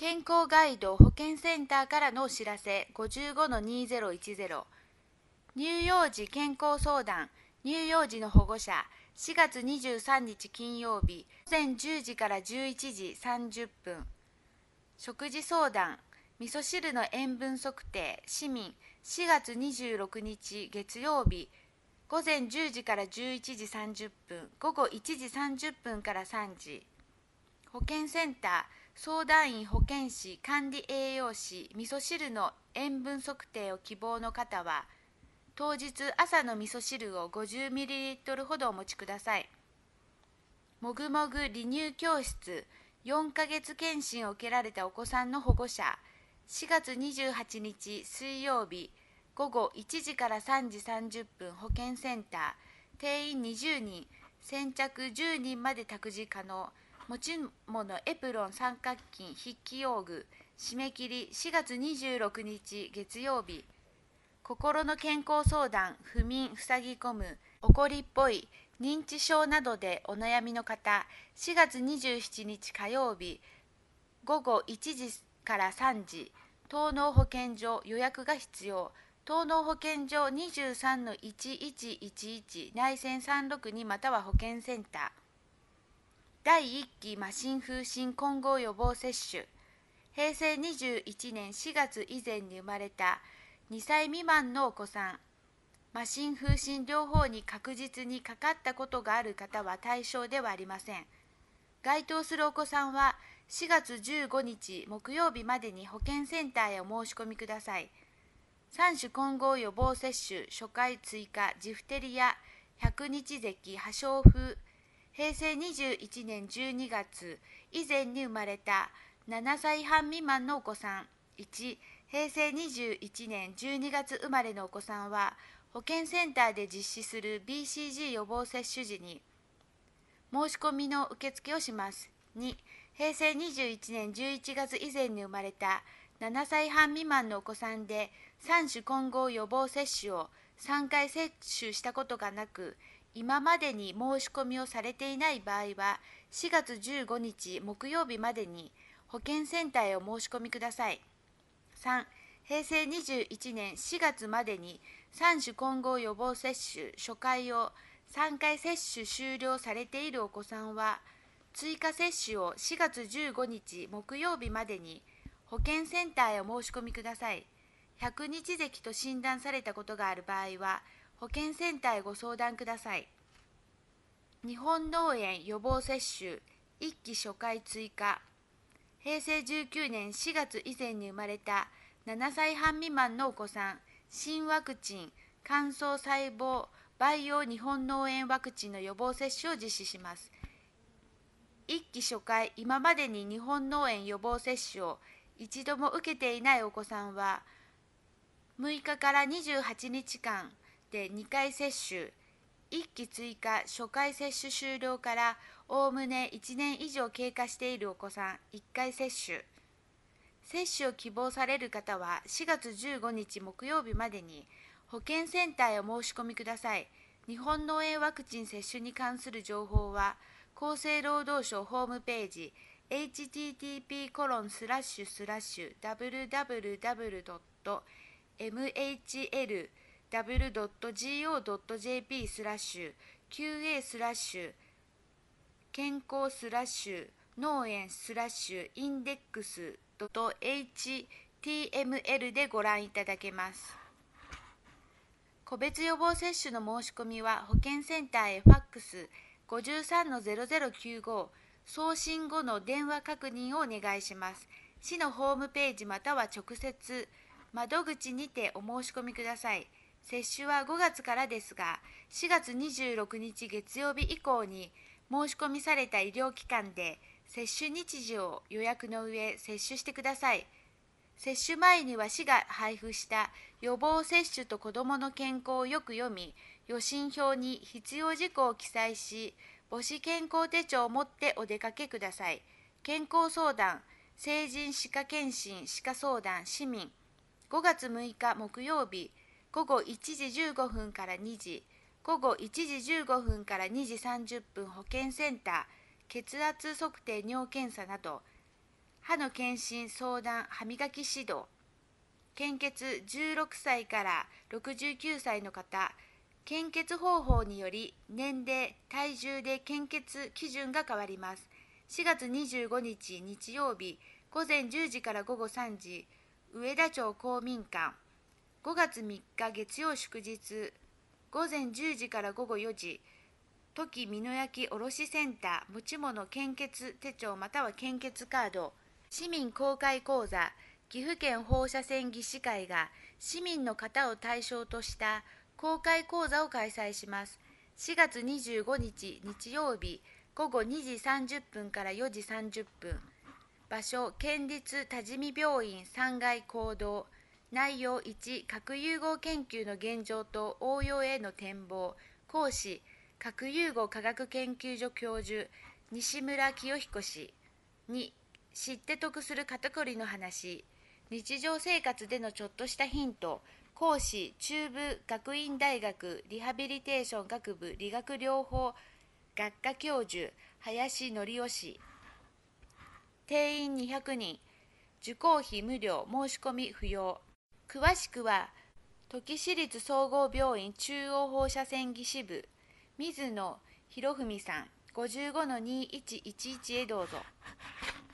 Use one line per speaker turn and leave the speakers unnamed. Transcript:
健康ガイド保健センターからのお知らせ 55-2010 乳幼児健康相談乳幼児の保護者4月23日金曜日午前10時から11時30分食事相談味噌汁の塩分測定市民4月26日月曜日午前10時から11時30分午後1時30分から3時保健センター相談員保健師管理栄養士味噌汁の塩分測定を希望の方は当日朝の味噌汁を 50ml ほどお持ちください。もぐもぐ離乳教室4ヶ月検診を受けられたお子さんの保護者4月28日水曜日午後1時から3時30分保健センター定員20人先着10人まで託児可能持ち物エプロン三角巾筆記用具締め切り4月26日月曜日心の健康相談不眠塞ぎ込む怒りっぽい認知症などでお悩みの方4月27日火曜日午後1時から3時東農保健所予約が必要東農保健所 23-1111 内線362または保健センター第1期麻疹風疹混合予防接種平成21年4月以前に生まれた2歳未満のお子さん麻疹風疹両方に確実にかかったことがある方は対象ではありません。該当するお子さんは4月15日木曜日までに保健センターへお申し込みください。3種混合予防接種初回追加ジフテリア百日咳破傷風平成21年12月以前に生まれた7歳半未満のお子さん1平成21年12月生まれのお子さんは保健センターで実施する BCG 予防接種時に申し込みの受付をします。2平成21年11月以前に生まれた7歳半未満のお子さんで3種混合予防接種を3回接種したことがなく今までに申し込みをされていない場合は4月15日木曜日までに保健センターへお申し込みください。3平成21年4月までに3種混合予防接種初回を3回接種終了されているお子さんは追加接種を4月15日木曜日までに保健センターへお申し込みください。百日咳と診断されたことがある場合は保健センターへご相談ください。日本脳炎予防接種1期初回追加平成19年4月以前に生まれた7歳半未満のお子さん新ワクチン乾燥細胞培養日本脳炎ワクチンの予防接種を実施します。1期初回今までに日本脳炎予防接種を一度も受けていないお子さんは6日から28日間で2回接種1期追加初回接種終了からおおむね1年以上経過しているお子さん1回接種接種を希望される方は4月15日木曜日までに保健センターへお申し込みください。日本脳炎ワクチン接種に関する情報は厚生労働省ホームページ http://www.mhlw.go.jp/qa/ 健康脳炎インデックス .html でご覧いただけます。個別予防接種の申し込みは保健センターへファックス 53-0095 送信後の電話確認をお願いします。市のホームページまたは直接窓口にてお申し込みください。接種は5月からですが、4月26日月曜日以降に申し込みされた医療機関で接種日時を予約の上接種してください。接種前には市が配布した予防接種と子どもの健康をよく読み、予診票に必要事項を記載し、母子健康手帳を持ってお出かけください。健康相談、成人歯科検診、歯科相談、市民、5月6日木曜日、午後1時15分から2時、午後1時15分から2時30分保健センター、血圧測定尿検査など、 歯の検診相談歯磨き指導。献血16歳から69歳の方、献血方法により年齢、体重で献血基準が変わります。4月25日日曜日、午前10時から午後3時、上田町公民館。5月3日月曜祝日、午前10時から午後4時、土岐美濃焼卸センター持ち物献血手帳または献血カード。市民公開講座、岐阜県放射線技師会が市民の方を対象とした公開講座を開催します。4月25日日曜日、午後2時30分から4時30分。場所、県立多治見病院3階講堂。内容1、核融合研究の現状と応用への展望。講師、核融合科学研究所教授、西村清彦氏。2、知って得する肩こりの話。日常生活でのちょっとしたヒント。講師、中部学院大学リハビリテーション学部理学療法学科教授、林則夫氏。定員200人。受講費無料、申し込み不要。詳しくは、土岐市立総合病院中央放射線技師部、水野博文さん、55-2111へどうぞ。